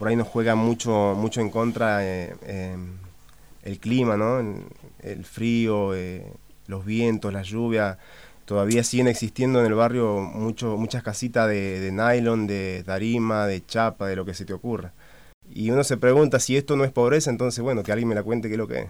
por ahí nos juega mucho en contra el clima, ¿no? El frío, los vientos, la lluvia. Todavía siguen existiendo en el barrio muchas casitas de nylon, de tarima, de chapa, de lo que se te ocurra. Y uno se pregunta si esto no es pobreza, entonces bueno, que alguien me la cuente qué es lo que es.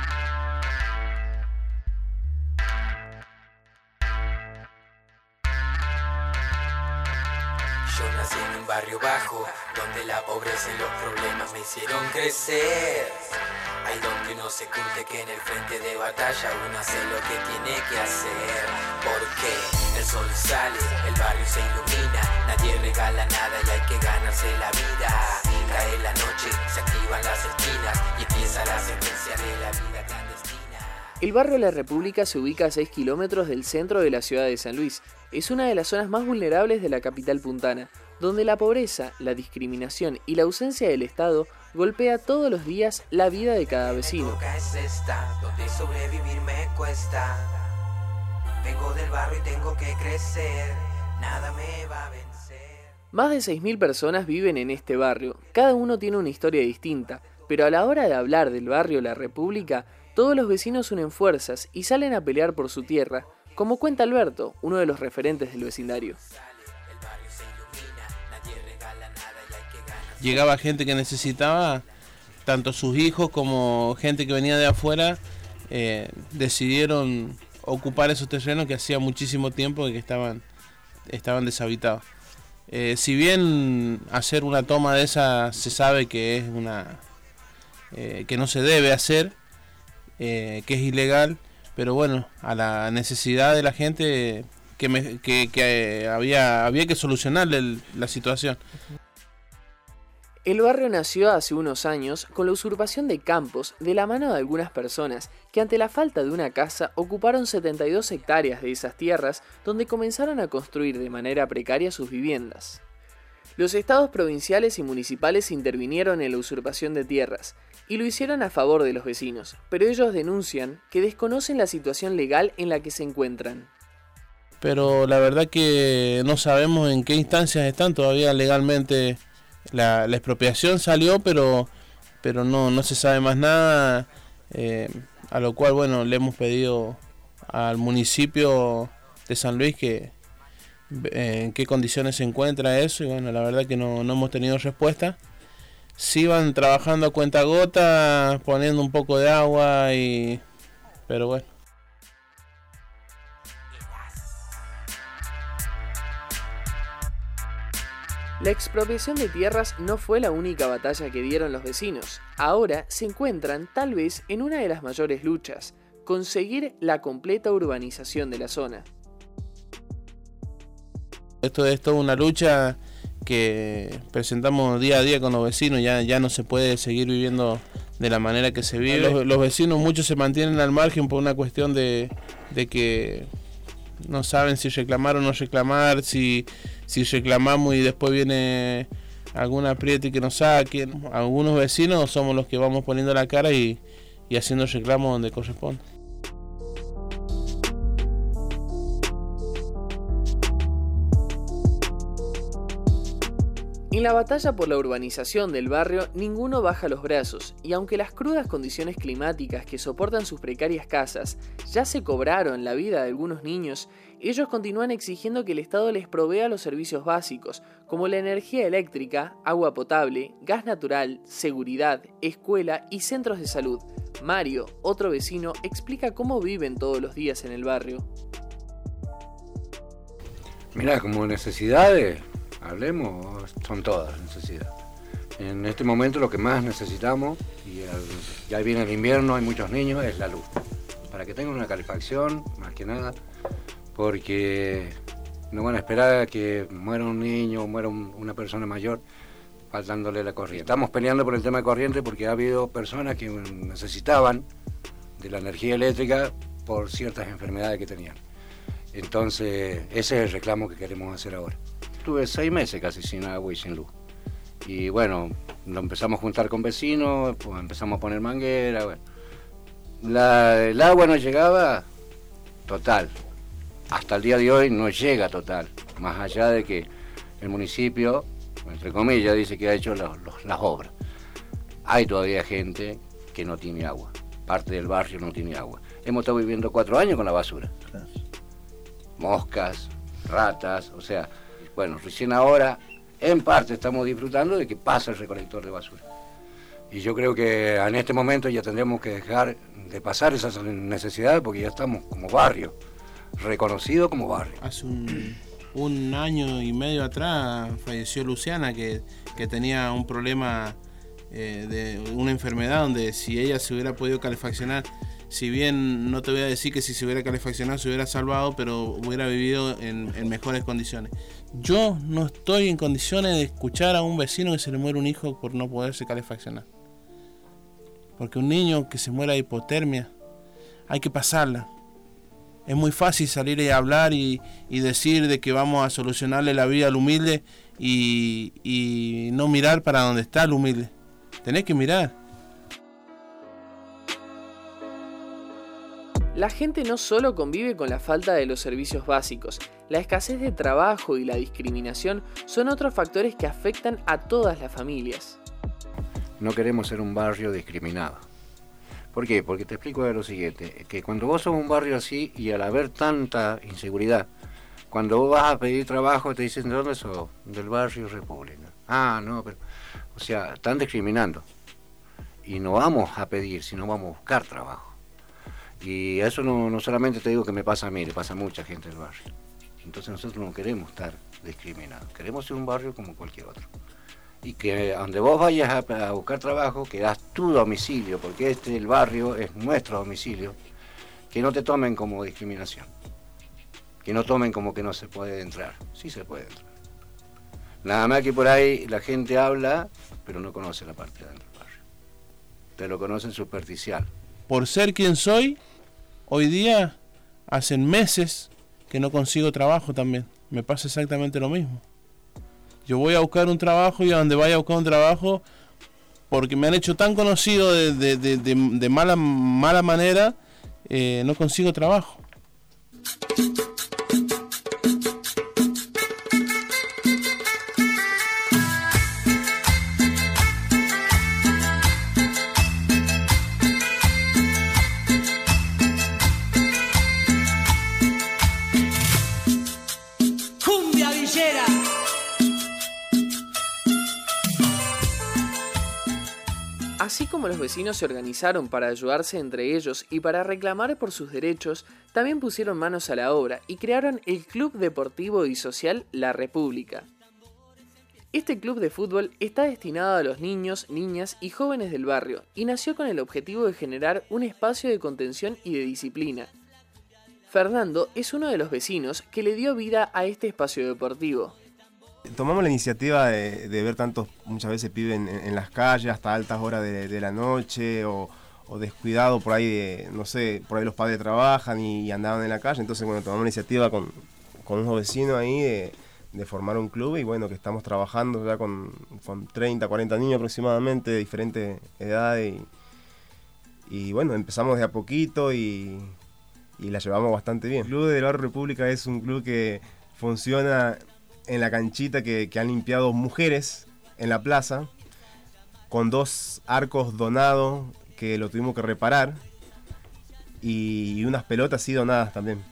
Yo nací en un barrio bajo, donde la pobreza y los problemas me hicieron crecer. Ahí donde uno se curte que en el frente de batalla uno hace lo que tiene que hacer. Porque el sol sale, el barrio se ilumina, nadie regala nada y hay que ganarse la vida. Cae la noche, se activan las esquinas y empieza la secuencia de la vida clandestina. El barrio La República se ubica a 6 kilómetros del centro de la ciudad de San Luis. Es una de las zonas más vulnerables de la capital puntana, donde la pobreza, la discriminación y la ausencia del Estado golpea todos los días la vida de cada vecino. Mi época es esta, donde sobrevivir me cuesta. Vengo del barrio y tengo que crecer, nada me va a vencer. Más de 6.000 personas viven en este barrio, cada uno tiene una historia distinta, pero a la hora de hablar del barrio La República, todos los vecinos unen fuerzas y salen a pelear por su tierra, como cuenta Alberto, uno de los referentes del vecindario. Llegaba gente que necesitaba, tanto sus hijos como gente que venía de afuera, decidieron ocupar esos terrenos que hacía muchísimo tiempo que estaban deshabitados. Si bien hacer una toma de esa se sabe que es que no se debe hacer, que es ilegal, pero bueno, a la necesidad de la gente que había que solucionarle la situación. El barrio nació hace unos años con la usurpación de campos de la mano de algunas personas que ante la falta de una casa ocuparon 72 hectáreas de esas tierras donde comenzaron a construir de manera precaria sus viviendas. Los estados provinciales y municipales intervinieron en la usurpación de tierras y lo hicieron a favor de los vecinos, pero ellos denuncian que desconocen la situación legal en la que se encuentran. Pero la verdad que no sabemos en qué instancias están todavía legalmente. La expropiación salió, pero no se sabe más nada, a lo cual bueno, le hemos pedido al municipio de San Luis que en qué condiciones se encuentra eso, y bueno, la verdad que no hemos tenido respuesta. Sí van trabajando a cuentagotas, poniendo un poco de agua, pero bueno. La expropiación de tierras no fue la única batalla que dieron los vecinos. Ahora se encuentran tal vez en una de las mayores luchas, conseguir la completa urbanización de la zona. Esto es toda una lucha que presentamos día a día con los vecinos, ya no se puede seguir viviendo de la manera que se vive. Los vecinos muchos se mantienen al margen por una cuestión de que no saben si reclamar o no reclamar, si reclamamos y después viene algún apriete que nos saquen. Algunos vecinos somos los que vamos poniendo la cara y haciendo reclamos donde corresponde. En la batalla por la urbanización del barrio, ninguno baja los brazos, y aunque las crudas condiciones climáticas que soportan sus precarias casas ya se cobraron la vida de algunos niños, ellos continúan exigiendo que el Estado les provea los servicios básicos, como la energía eléctrica, agua potable, gas natural, seguridad, escuela y centros de salud. Mario, otro vecino, explica cómo viven todos los días en el barrio. Mirá, como necesidades, hablemos, son todas necesidades. En este momento lo que más necesitamos, y ya viene el invierno, hay muchos niños, es la luz. Para que tengan una calefacción, más que nada, porque no van a esperar a que muera un niño o muera una persona mayor faltándole la corriente. Estamos peleando por el tema de corriente porque ha habido personas que necesitaban de la energía eléctrica por ciertas enfermedades que tenían. Entonces, ese es el reclamo que queremos hacer ahora. Estuve 6 meses casi sin agua y sin luz. Y bueno, lo empezamos a juntar con vecinos, pues empezamos a poner manguera. Bueno. El agua no llegaba total. Hasta el día de hoy no llega total. Más allá de que el municipio entre comillas, dice que ha hecho las obras. Hay todavía gente que no tiene agua. Parte del barrio no tiene agua. Hemos estado viviendo 4 años con la basura. Moscas, ratas, o sea, bueno, recién ahora, en parte estamos disfrutando de que pasa el recolector de basura. Y yo creo que en este momento ya tendremos que dejar de pasar esas necesidades porque ya estamos como barrio, reconocido como barrio. Hace un año y medio atrás falleció Luciana, que tenía un problema de una enfermedad donde si ella se hubiera podido calefaccionar, si bien no te voy a decir que si se hubiera calefaccionado se hubiera salvado, pero hubiera vivido en mejores condiciones. Yo no estoy en condiciones de escuchar a un vecino que se le muere un hijo por no poderse calefaccionar. Porque un niño que se muera de hipotermia, hay que pasarla. Es muy fácil salir y hablar y decir de que vamos a solucionarle la vida al humilde y no mirar para donde está el humilde. Tenés que mirar. La gente no solo convive con la falta de los servicios básicos, la escasez de trabajo y la discriminación son otros factores que afectan a todas las familias. No queremos ser un barrio discriminado. ¿Por qué? Porque te explico de lo siguiente, que cuando vos sos un barrio así y al haber tanta inseguridad, cuando vos vas a pedir trabajo te dicen, ¿de dónde sos? Del barrio República. Ah, no, pero... O sea, están discriminando. Y no vamos a pedir, sino vamos a buscar trabajo. Y eso no solamente te digo que me pasa a mí, le pasa a mucha gente del barrio. Entonces nosotros no queremos estar discriminados, queremos ser un barrio como cualquier otro. Y que donde vos vayas a buscar trabajo, que das tu domicilio, porque el barrio es nuestro domicilio, que no te tomen como discriminación. Que no tomen como que no se puede entrar. Sí se puede entrar. Nada más que por ahí la gente habla, pero no conoce la parte de dentro del barrio. Te lo conocen superficial. Por ser quien soy, hoy día hacen meses que no consigo trabajo también. Me pasa exactamente lo mismo. Yo voy a buscar un trabajo y a donde vaya a buscar un trabajo, porque me han hecho tan conocido de mala manera, no consigo trabajo. Así como los vecinos se organizaron para ayudarse entre ellos y para reclamar por sus derechos, también pusieron manos a la obra y crearon el Club Deportivo y Social La República. Este club de fútbol está destinado a los niños, niñas y jóvenes del barrio y nació con el objetivo de generar un espacio de contención y de disciplina. Fernando es uno de los vecinos que le dio vida a este espacio deportivo. Tomamos la iniciativa de ver muchas veces pibes en las calles hasta altas horas de la noche o descuidado por ahí, no sé, por ahí los padres trabajan y andaban en la calle. Entonces, bueno, tomamos la iniciativa con unos vecinos ahí de formar un club y bueno, que estamos trabajando ya con 30, 40 niños aproximadamente de diferentes edades y bueno, empezamos de a poquito y la llevamos bastante bien. El Club del Barrio República es un club que funciona en la canchita que han limpiado mujeres en la plaza, con 2 arcos donados que lo tuvimos que reparar y unas pelotas sí donadas también.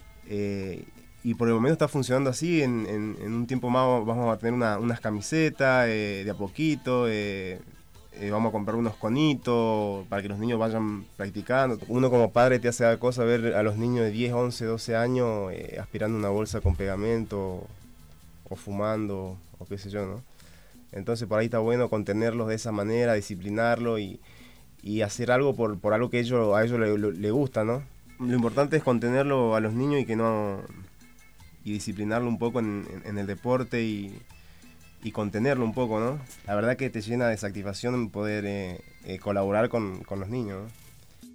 Y por el momento está funcionando así, en un tiempo más vamos a tener unas camisetas de a poquito, vamos a comprar unos conitos para que los niños vayan practicando. Uno como padre te hace dar cosa ver a los niños de 10, 11, 12 años aspirando una bolsa con pegamento o fumando o qué sé yo, ¿no? Entonces por ahí está bueno contenerlos de esa manera, disciplinarlos y hacer algo por algo que a ellos les gusta, ¿no? Lo importante es contenerlo a los niños y disciplinarlo un poco en el deporte y contenerlo un poco, ¿no? La verdad que te llena de satisfacción poder colaborar con los niños, ¿no?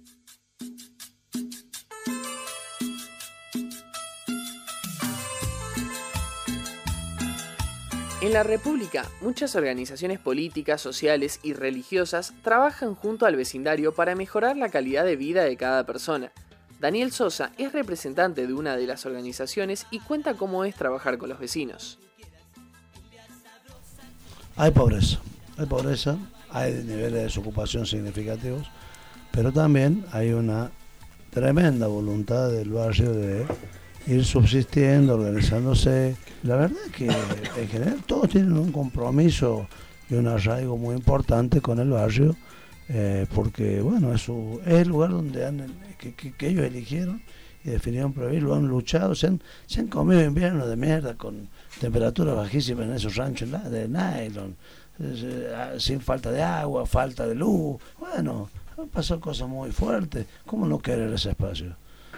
En la República, muchas organizaciones políticas, sociales y religiosas trabajan junto al vecindario para mejorar la calidad de vida de cada persona. Daniel Sosa es representante de una de las organizaciones y cuenta cómo es trabajar con los vecinos. Hay pobreza, hay niveles de desocupación significativos, pero también hay una tremenda voluntad del barrio de ir subsistiendo, organizándose. La verdad es que en general todos tienen un compromiso y un arraigo muy importante con el barrio, porque bueno, es el lugar donde que ellos eligieron y definieron prohibir, lo han luchado, se han comido inviernos de mierda con temperaturas bajísimas en esos ranchos de nylon, sin falta de agua, falta de luz. Bueno, han pasado cosas muy fuertes. ¿Cómo no querer ese espacio?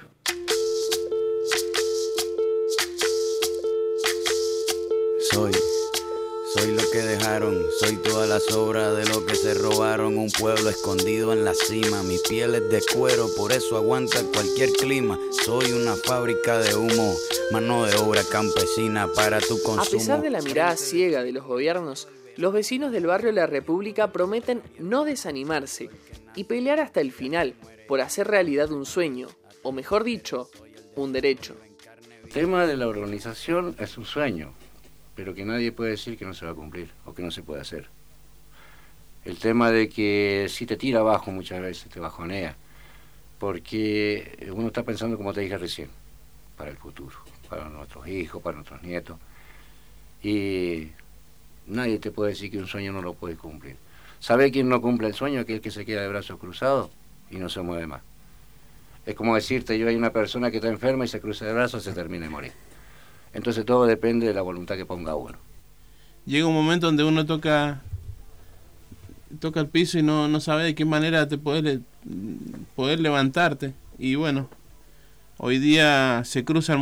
Soy lo que dejaron, soy toda la sobra de lo que se robaron. Un pueblo escondido en la cima, mi piel es de cuero, por eso aguanta cualquier clima. Soy una fábrica de humo, mano de obra campesina para tu consumo. A pesar de la mirada ciega de los gobiernos, los vecinos del barrio La República prometen no desanimarse y pelear hasta el final por hacer realidad un sueño, o mejor dicho, un derecho. El tema de la organización es un sueño, pero que nadie puede decir que no se va a cumplir o que no se puede hacer. El tema de que si te tira abajo muchas veces, te bajonea, porque uno está pensando, como te dije recién, para el futuro, para nuestros hijos, para nuestros nietos, y nadie te puede decir que un sueño no lo puede cumplir. ¿Sabe quién no cumple el sueño? Aquel que se queda de brazos cruzados y no se mueve más. Es como decirte, yo hay una persona que está enferma y se cruza de brazos y se termina de morir. Entonces todo depende de la voluntad que ponga uno. Llega un momento donde uno toca el piso y no sabe de qué manera te poder levantarte. Y bueno, hoy día se cruzan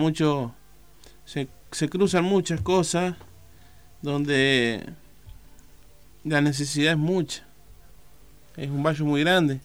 muchas cosas donde la necesidad es mucha. Es un valle muy grande.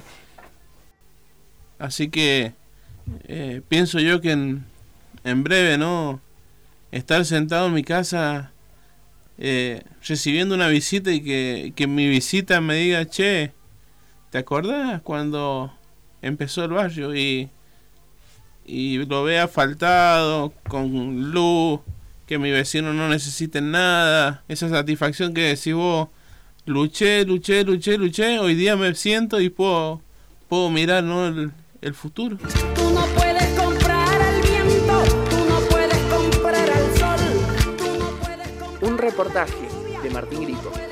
Así que pienso yo que en breve, ¿no?, estar sentado en mi casa recibiendo una visita y que mi visita me diga, che, ¿te acordás cuando empezó el barrio? Y lo vea asfaltado, con luz, que mi vecino no necesite nada. Esa satisfacción que decís vos, luché, hoy día me siento y puedo mirar, ¿no?, el futuro. Tú no puedes comprar al viento, tú no puedes comprar al sol, tú no puedes comprar... Un reportaje de Martín Grito.